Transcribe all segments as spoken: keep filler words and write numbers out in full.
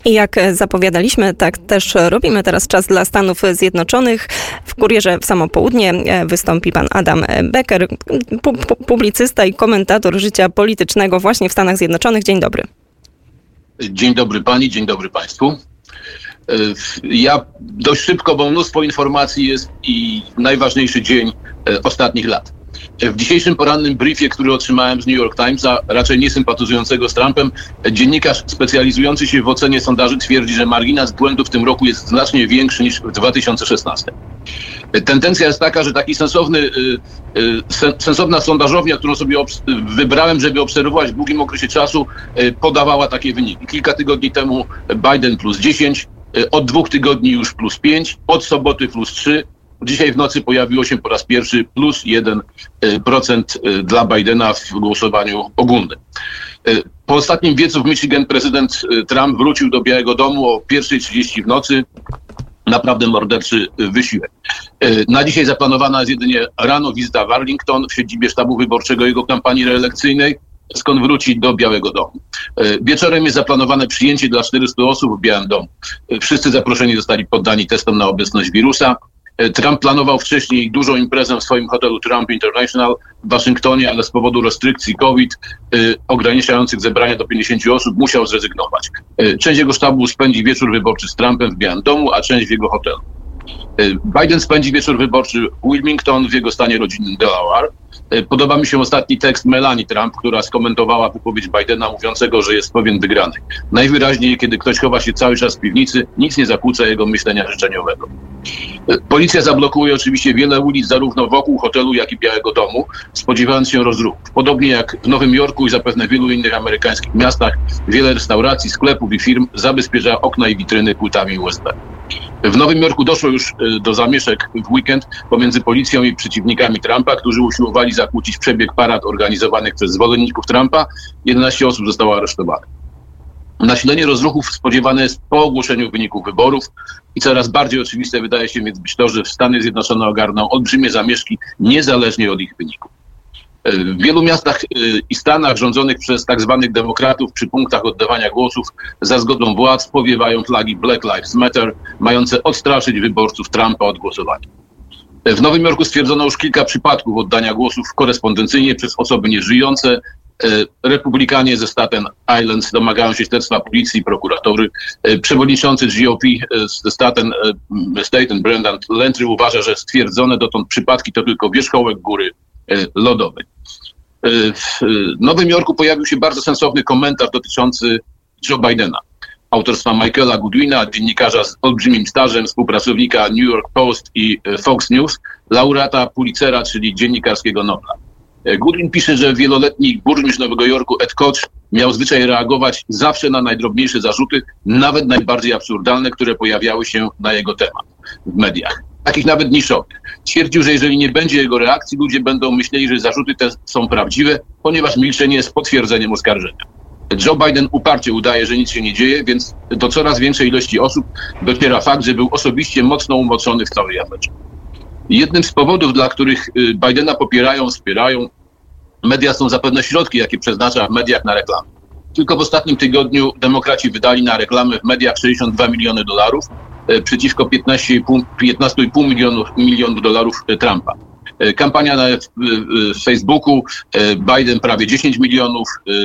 I jak zapowiadaliśmy, tak też robimy teraz czas dla Stanów Zjednoczonych. W Kurierze w samo południe wystąpi pan Adam Becker, pu- publicysta i komentator życia politycznego właśnie w Stanach Zjednoczonych. Dzień dobry. Dzień dobry pani, dzień dobry państwu. Ja dość szybko, bo mnóstwo informacji jest i najważniejszy dzień ostatnich lat. W dzisiejszym porannym briefie, który otrzymałem z New York Timesa, raczej nie sympatyzującego z Trumpem, dziennikarz specjalizujący się w ocenie sondaży twierdzi, że margines błędu w tym roku jest znacznie większy niż w dwa tysiące szesnastym. Tendencja jest taka, że taki sensowny, sensowna sondażownia, którą sobie wybrałem, żeby obserwować w długim okresie czasu, podawała takie wyniki. Kilka tygodni temu Biden plus dziesięć, od dwóch tygodni już plus pięć, od soboty plus trzy. Dzisiaj w nocy pojawiło się po raz pierwszy plus jeden procent dla Bidena w głosowaniu ogólnym. Po ostatnim wiecu w Michigan prezydent Trump wrócił do Białego Domu o pierwsza trzydzieści w nocy. Naprawdę morderczy wysiłek. Na dzisiaj zaplanowana jest jedynie rano wizyta w Arlington, w siedzibie sztabu wyborczego jego kampanii reelekcyjnej, skąd wróci do Białego Domu. Wieczorem jest zaplanowane przyjęcie dla czterystu osób w Białym Domu. Wszyscy zaproszeni zostali poddani testom na obecność wirusa. Trump planował wcześniej dużą imprezę w swoim hotelu Trump International w Waszyngtonie, ale z powodu restrykcji COVID y, ograniczających zebrania do pięćdziesięciu osób musiał zrezygnować. Y, część jego sztabu spędzi wieczór wyborczy z Trumpem w Białym Domu, a część w jego hotelu. Y, Biden spędzi wieczór wyborczy w Wilmington w jego stanie rodzinnym Delaware. Y, podoba mi się ostatni tekst Melanie Trump, która skomentowała wypowiedź Bidena mówiącego, że jest pewien wygrany. Najwyraźniej, kiedy ktoś chowa się cały czas w piwnicy, nic nie zakłóca jego myślenia życzeniowego. Policja zablokuje oczywiście wiele ulic zarówno wokół hotelu, jak i Białego Domu, spodziewając się rozruchów. Podobnie jak w Nowym Jorku i zapewne w wielu innych amerykańskich miastach, wiele restauracji, sklepów i firm zabezpiecza okna i witryny płytami U S B. W Nowym Jorku doszło już do zamieszek w weekend pomiędzy policją i przeciwnikami Trumpa, którzy usiłowali zakłócić przebieg parad organizowanych przez zwolenników Trumpa. jedenaście osób zostało aresztowanych. Nasilenie rozruchów spodziewane jest po ogłoszeniu wyników wyborów i coraz bardziej oczywiste wydaje się więc być to, że Stany Zjednoczone ogarną olbrzymie zamieszki niezależnie od ich wyników. W wielu miastach i stanach rządzonych przez tak zwanych demokratów przy punktach oddawania głosów za zgodą władz powiewają flagi Black Lives Matter, mające odstraszyć wyborców Trumpa od głosowania. W Nowym Jorku stwierdzono już kilka przypadków oddania głosów korespondencyjnie przez osoby nieżyjące. Republikanie ze Staten Island domagają się śledztwa policji i prokuratury. Przewodniczący G O P ze Staten State, Brendan Landry, uważa, że stwierdzone dotąd przypadki to tylko wierzchołek góry lodowej. W Nowym Jorku pojawił się bardzo sensowny komentarz dotyczący Joe Bidena, autorstwa Michaela Goodwina, dziennikarza z olbrzymim stażem, współpracownika New York Post i Fox News, laureata Pulitzera, czyli dziennikarskiego Nobla. Goodwin pisze, że wieloletni burmistrz Nowego Jorku Ed Koch miał zwyczaj reagować zawsze na najdrobniejsze zarzuty, nawet najbardziej absurdalne, które pojawiały się na jego temat w mediach. Takich nawet niszowych. Twierdził, że jeżeli nie będzie jego reakcji, ludzie będą myśleli, że zarzuty te są prawdziwe, ponieważ milczenie jest potwierdzeniem oskarżenia. Joe Biden uparcie udaje, że nic się nie dzieje, więc do coraz większej ilości osób dociera fakt, że był osobiście mocno umoczony w całej aferze. Jednym z powodów, dla których Bidena popierają, wspierają media, są zapewne środki, jakie przeznacza w mediach na reklamy. Tylko w ostatnim tygodniu demokraci wydali na reklamy w mediach sześćdziesiąt dwa miliony dolarów przeciwko piętnaście i pół milionów dolarów Trumpa. Kampania na Facebooku, Biden prawie dziesięć milionów,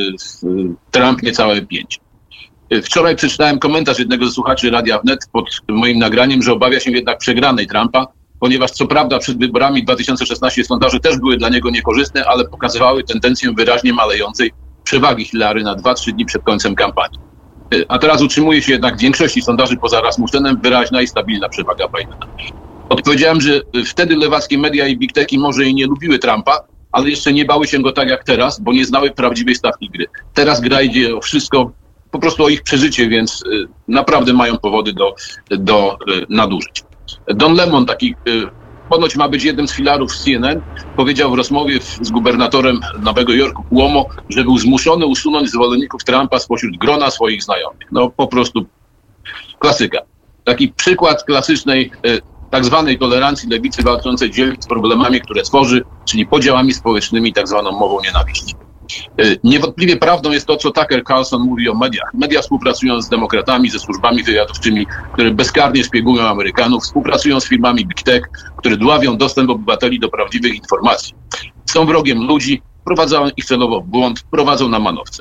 Trump niecałe pięć. Wczoraj przeczytałem komentarz jednego ze słuchaczy Radia Wnet pod moim nagraniem, że obawia się jednak przegranej Trumpa, ponieważ co prawda przed wyborami dwa tysiące szesnastym sondaże też były dla niego niekorzystne, ale pokazywały tendencję wyraźnie malejącej przewagi Hillary na dwa trzy dni przed końcem kampanii. A teraz utrzymuje się jednak w większości sondaży poza Rasmussenem wyraźna i stabilna przewaga Bidena. Odpowiedziałem, że wtedy lewackie media i big techy może i nie lubiły Trumpa, ale jeszcze nie bały się go tak jak teraz, bo nie znały prawdziwej stawki gry. Teraz gra idzie o wszystko, po prostu o ich przeżycie, więc naprawdę mają powody do, do nadużyć. Don Lemon, taki ponoć ma być jednym z filarów C N N, powiedział w rozmowie z gubernatorem Nowego Jorku Cuomo, że był zmuszony usunąć zwolenników Trumpa spośród grona swoich znajomych. No po prostu klasyka. Taki przykład klasycznej tak zwanej tolerancji lewicy walczącej dzielnie z problemami, które tworzy, czyli podziałami społecznymi, tak zwaną mową nienawiści. Niewątpliwie prawdą jest to, co Tucker Carlson mówi o mediach. Media współpracują z demokratami, ze służbami wywiadowczymi, które bezkarnie szpiegują Amerykanów, współpracują z firmami Big Tech, które dławią dostęp obywateli do prawdziwych informacji. Są wrogiem ludzi, prowadzą ich celowo w błąd, prowadzą na manowce.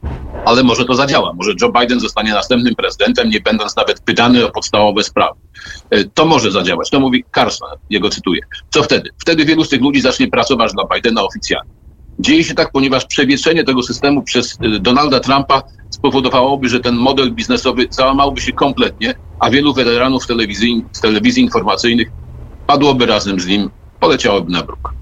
Ale może to zadziała. Może Joe Biden zostanie następnym prezydentem, nie będąc nawet pytany o podstawowe sprawy. To może zadziałać. To mówi Carlson, jego cytuję. Co wtedy? Wtedy wielu z tych ludzi zacznie pracować dla Bidena oficjalnie. Dzieje się tak, ponieważ przewietrzenie tego systemu przez Donalda Trumpa spowodowałoby, że ten model biznesowy załamałby się kompletnie, a wielu weteranów telewizji, z telewizji informacyjnych padłoby razem z nim, poleciałoby na bruk.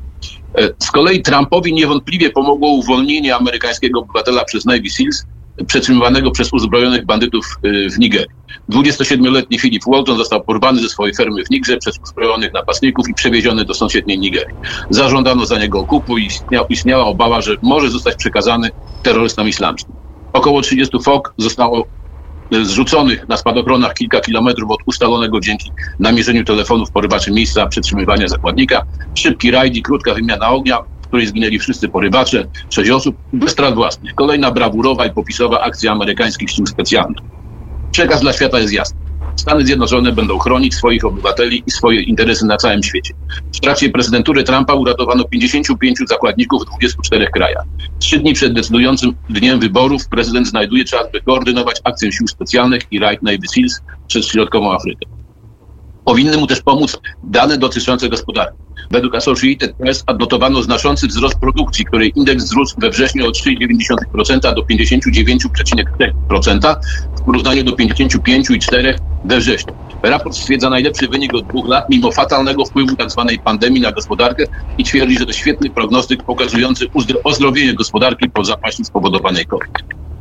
Z kolei Trumpowi niewątpliwie pomogło uwolnienie amerykańskiego obywatela przez Navy Seals, przetrzymywanego przez uzbrojonych bandytów w Nigerii. dwudziestosiedmioletni Philip Walton został porwany ze swojej fermy w Nigrze przez uzbrojonych napastników i przewieziony do sąsiedniej Nigerii. Zażądano za niego okupu i istniała, istniała obawa, że może zostać przekazany terrorystom islamskim. Około trzydziestu fok zostało zrzuconych na spadochronach kilka kilometrów od ustalonego dzięki namierzeniu telefonów porywaczy miejsca przetrzymywania zakładnika. Szybki rajd i krótka wymiana ognia, w której zginęli wszyscy porywacze, sześć osób, bez strat własnych. Kolejna brawurowa i popisowa akcja amerykańskich sił specjalnych. Przekaz dla świata jest jasny. Stany Zjednoczone będą chronić swoich obywateli i swoje interesy na całym świecie. W trakcie prezydentury Trumpa uratowano pięćdziesięciu pięciu zakładników w dwudziestu czterech krajach. Trzy dni przed decydującym dniem wyborów prezydent znajduje czas, by koordynować akcję sił specjalnych i rajd Navy Seals przez środkową Afrykę. Powinny mu też pomóc dane dotyczące gospodarki. Według Associated Press odnotowano znaczący wzrost produkcji, której indeks wzrósł we wrześniu o trzy przecinek dziewięć procent do pięćdziesiąt dziewięć przecinek cztery procent w porównaniu do pięćdziesiąt pięć przecinek cztery procent we wrześniu. Raport stwierdza najlepszy wynik od dwóch lat, mimo fatalnego wpływu tzw. pandemii na gospodarkę i twierdzi, że to świetny prognostyk pokazujący ozdrowienie gospodarki po zapaści spowodowanej COVID.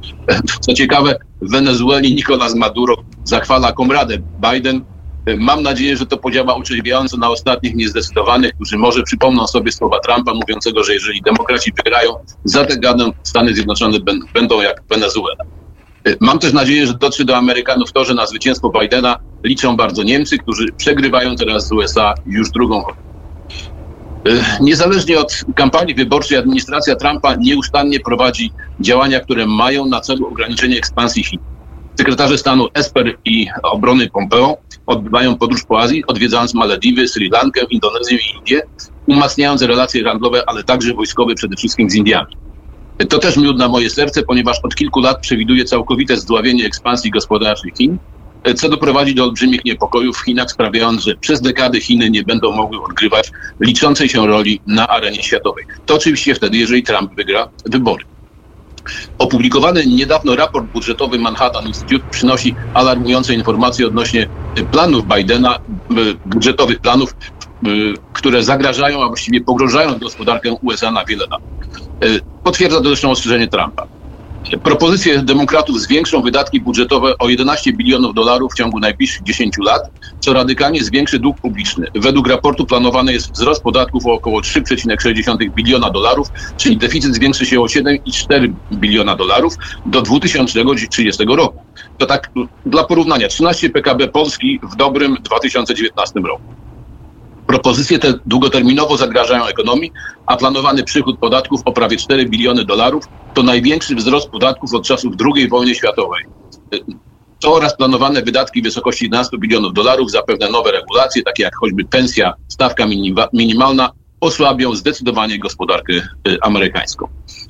Co ciekawe, w Wenezueli Nicolás Maduro zachwala komradę Biden. Mam nadzieję, że to podziała utrzeźwiająco na ostatnich niezdecydowanych, którzy może przypomną sobie słowa Trumpa mówiącego, że jeżeli demokraci wygrają, za tę gadę Stany Zjednoczone będą jak Wenezuela. Mam też nadzieję, że dotrze do Amerykanów to, że na zwycięstwo Bidena liczą bardzo Niemcy, którzy przegrywają teraz z U S A już drugą wojnę. Niezależnie od kampanii wyborczej administracja Trumpa nieustannie prowadzi działania, które mają na celu ograniczenie ekspansji Chin. Sekretarze stanu Esper i obrony Pompeo odbywają podróż po Azji, odwiedzając Malediwy, Sri Lankę, Indonezję i Indie, umacniając relacje handlowe, ale także wojskowe przede wszystkim z Indiami. To też miód na moje serce, ponieważ od kilku lat przewiduje całkowite zdławienie ekspansji gospodarczej Chin, co doprowadzi do olbrzymich niepokojów w Chinach, sprawiając, że przez dekady Chiny nie będą mogły odgrywać liczącej się roli na arenie światowej. To oczywiście wtedy, jeżeli Trump wygra wybory. Opublikowany niedawno raport budżetowy Manhattan Institute przynosi alarmujące informacje odnośnie planów Bidena, budżetowych planów, które zagrażają, a właściwie pogrążają gospodarkę U S A na wiele lat. Potwierdza to zresztą ostrzeżenie Trumpa. Propozycje demokratów zwiększą wydatki budżetowe o jedenaście bilionów dolarów w ciągu najbliższych dziesięciu lat, co radykalnie zwiększy dług publiczny. Według raportu planowany jest wzrost podatków o około trzy przecinek sześć biliona dolarów, czyli deficyt zwiększy się o siedem przecinek cztery biliona dolarów do dwa tysiące trzydziestego roku. To tak dla porównania, trzynaście P K B Polski w dobrym dwa tysiące dziewiętnastym roku. Propozycje te długoterminowo zagrażają ekonomii, a planowany przychód podatków o prawie cztery biliony dolarów to największy wzrost podatków od czasów drugiej wojny światowej. To oraz planowane wydatki w wysokości jedenaście bilionów dolarów, zapewne nowe regulacje, takie jak choćby pensja, stawka minimalna, osłabią zdecydowanie gospodarkę amerykańską.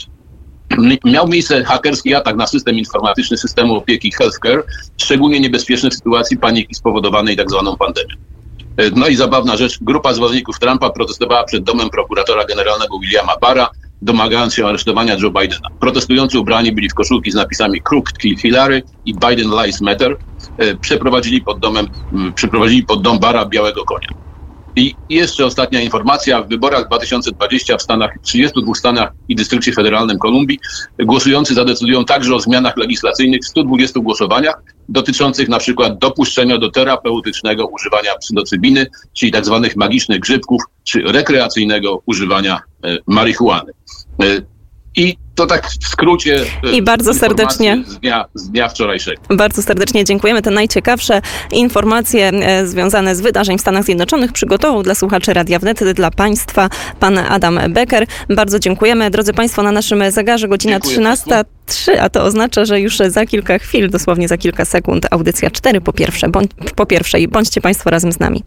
Miał miejsce hakerski atak na system informatyczny systemu opieki healthcare, szczególnie niebezpieczny w sytuacji paniki spowodowanej tak zwaną pandemią. No i zabawna rzecz, grupa zwolenników Trumpa protestowała przed domem prokuratora generalnego Williama Barra, domagając się aresztowania Joe Bidena. Protestujący ubrani byli w koszulki z napisami Crooked Kill Hillary i Biden Lives Matter. Przeprowadzili pod domem, przeprowadzili pod dom Barra białego konia. I jeszcze ostatnia informacja. W wyborach dwa tysiące dwudziestym w Stanach, trzydziestu dwóch stanach i Dystrykcie Federalnym Kolumbii głosujący zadecydują także o zmianach legislacyjnych w stu dwudziestu głosowaniach dotyczących na przykład dopuszczenia do terapeutycznego używania psylocybiny, czyli tak zwanych magicznych grzybków, czy rekreacyjnego używania e, marihuany. E, I to tak w skrócie. I bardzo serdecznie z dnia, z dnia wczorajszego. Bardzo serdecznie dziękujemy. Te najciekawsze informacje e, związane z wydarzeń w Stanach Zjednoczonych przygotował dla słuchaczy Radia Wnet dla Państwa pan Adam Becker. Bardzo dziękujemy. Drodzy Państwo, na naszym zegarze godzina Dziękuję trzynasta trzy, a to oznacza, że już za kilka chwil, dosłownie za kilka sekund, audycja cztery po pierwsze. Bądź, po pierwszej. Bądźcie Państwo razem z nami.